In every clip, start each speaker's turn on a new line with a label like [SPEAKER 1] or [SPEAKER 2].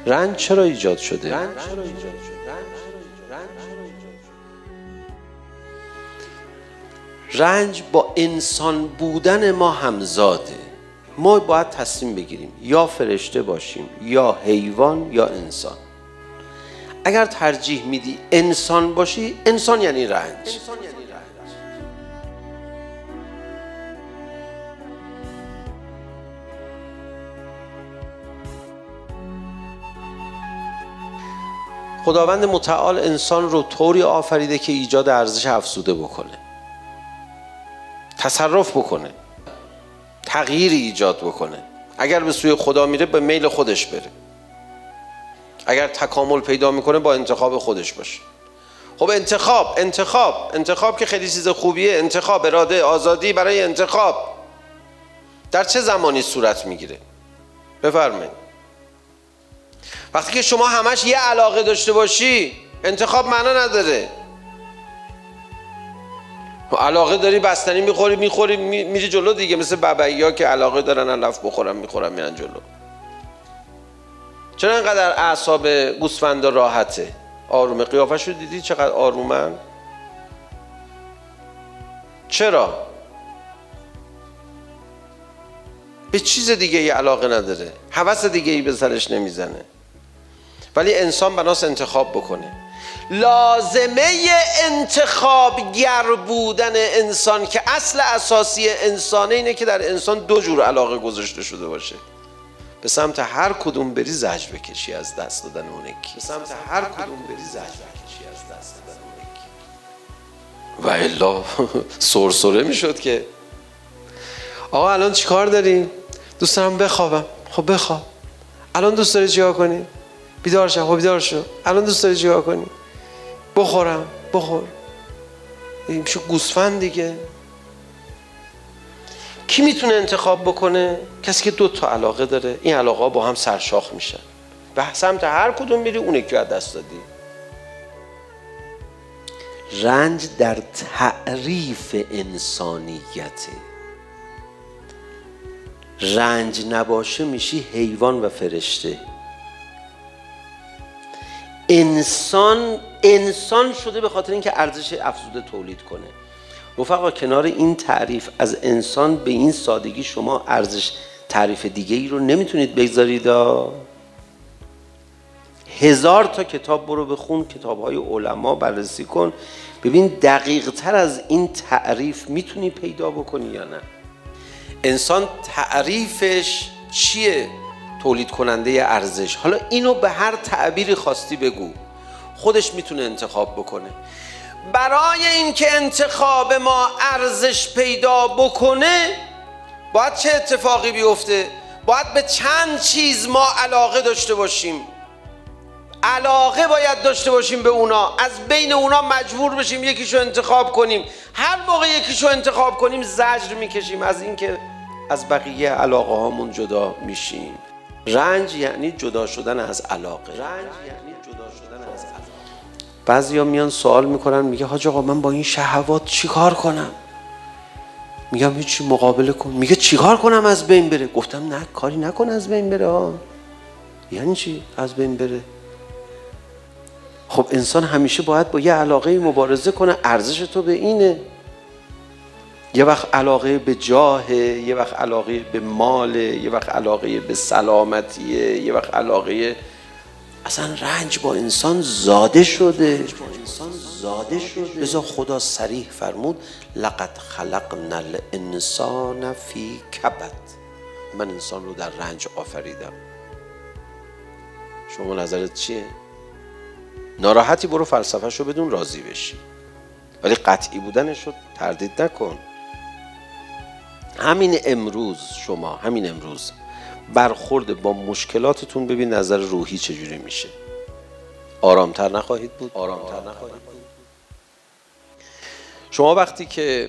[SPEAKER 1] رنج چرا ایجاد شده؟ رنج با انسان بودن ما همزاده. ما باید تصمیم بگیریم یا فرشته باشیم یا حیوان یا انسان. اگر ترجیح میدی انسان باشی، انسان یعنی رنج. خداوند متعال انسان رو طوری آفریده که ایجاد ارزش افزوده بکنه، تصرف بکنه، تغییر ایجاد بکنه. اگر به سوی خدا میره به میل خودش بره، اگر تکامل پیدا میکنه با انتخاب خودش باشه. خب انتخاب که خیلی چیز خوبیه. انتخاب، اراده، آزادی برای انتخاب در چه زمانی صورت میگیره؟ بفرمایید. وقتی که شما همش یه علاقه داشته باشی، انتخاب معنا نداره. علاقه داری بستنی میخوری میری جلو دیگه، مثل ببعی‌ها که علاقه دارن علف بخورن میخورن میرن جلو. چرا اینقدر اعصاب گوسفندا راحته، آرومه؟ قیافش رو دیدی چقدر آرومن؟ چرا؟ به چیز دیگه ای علاقه نداره، هوس دیگه ای به سرش نمیزنه. ولی انسان بناس انتخاب بکنه. لازمه انتخابگر بودن انسان که اصل اساسی انسانه اینه که در انسان دو جور علاقه گذاشته شده باشه. به سمت هر کدوم بری زجر بکشی از دست دادن اون یکی. و الا سرسره میشد که آقا الان چی کار داریم؟ دوست دارم بخوابم. خب بخواب. الان دوست داری چیکار کنی؟ بیدار شو. خب بیدار شو. الان دوست داری چیکار کنی؟ بخورم. بخور. این میشه گوسفند دیگه. کی میتونه انتخاب بکنه؟ کسی که 2 علاقه داره. این علاقه ها با هم سرشاخ میشن. به سمت هر کدوم میری اون یکی رو دست دادی. رنج در تعریف انسانیته. رنج نباشه میشی حیوان و فرشته. انسان شده به خاطر اینکه ارزش افزوده تولید کنه. رفقا کنار این تعریف از انسان به این سادگی شما ارزش تعریف دیگه ای رو نمیتونید بگذارید. 1000 تا کتاب برو بخون، کتاب‌های علما بررسی کن، ببین دقیق تر از این تعریف میتونی پیدا بکنی یا نه. انسان تعریفش چیه؟ تولید کننده ارزش. حالا اینو به هر تعبیری خواستی بگو، خودش میتونه انتخاب بکنه. برای اینکه انتخاب ما ارزش پیدا بکنه باید چه اتفاقی بیفته؟ باید به چند چیز ما علاقه داشته باشیم. علاقه باید داشته باشیم به اونا، از بین اونا مجبور بشیم یکیشو انتخاب کنیم. هر موقع یکیشو انتخاب کنیم زجر میکشیم از اینکه از بقیه علاقه هامون جدا میشیم. رنج یعنی جدا شدن از علاقه. بعضیا میان سوال میکنن، میگه حاج آقا من با این شهوات چی کار کنم؟ میگم هیچی، مقابله کن. میگه چی کار کنم از بین بره؟ گفتم نه کاری نکن از بین بره. یعنی چی از بین بره؟ خب انسان همیشه باید با یه علاقه مبارزه کنه. ارزش تو به اینه. یه وقت علاقه به جاهه، یه وقت علاقه به ماله، یه وقت علاقه به سلامتیه، یه وقت علاقه. اصلا رنج با انسان زاده شده. لذا خدا صریح فرمود لقد خلقنا الانسان فی کبد. من انسان رو در رنج آفریدم. شما نظرت چیه؟ ناراحتی برو فلسفه‌ش رو بدون راضی بشی، ولی قطعی بودنش رو تردید نکن. همین امروز برخورد با مشکلاتتون ببین نظر روحی چجوری میشه. آرامتر نخواهید بود؟ شما وقتی که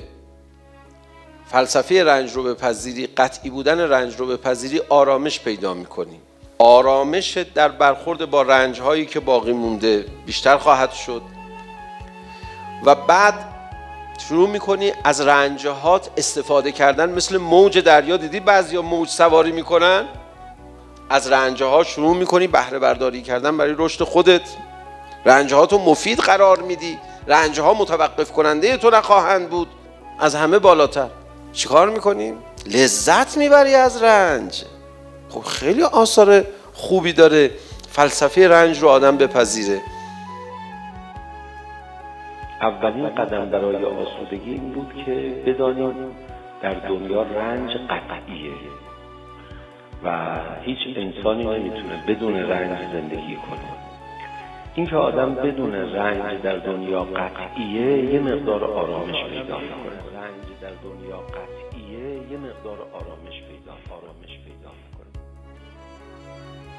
[SPEAKER 1] فلسفه رنج رو بپذیری، قطعی بودن رنج رو بپذیری، آرامش پیدا میکنی. آرامش در برخورد با رنج هایی که باقی مونده بیشتر خواهد شد و بعد شروع میکنی از رنجهات استفاده کردن. مثل موج دریا، دیدی بعضیا موج سواری میکنن، از رنج‌ها شروع میکنی بهره برداری کردن برای رشد خودت، رنج‌ها تو مفید قرار میدی، رنج‌ها متوقف کننده تو نخواهند بود. از همه بالاتر چیکار میکنیم؟ لذت میبری از رنج. خب خیلی آثار خوبی داره فلسفه رنج رو آدم بپذیره.
[SPEAKER 2] اولین قدم برای آسودگی این بود که بدانیم در دنیا رنج قطعیه و هیچ انسانی نمیتونه بدون رنج زندگی کنه. این که آدم بدون رنج در دنیا قطعیه یه مقدار آرامش پیدا میکنه. رنج در دنیا قطعیه یه مقدار آرامش پیدا میکنه.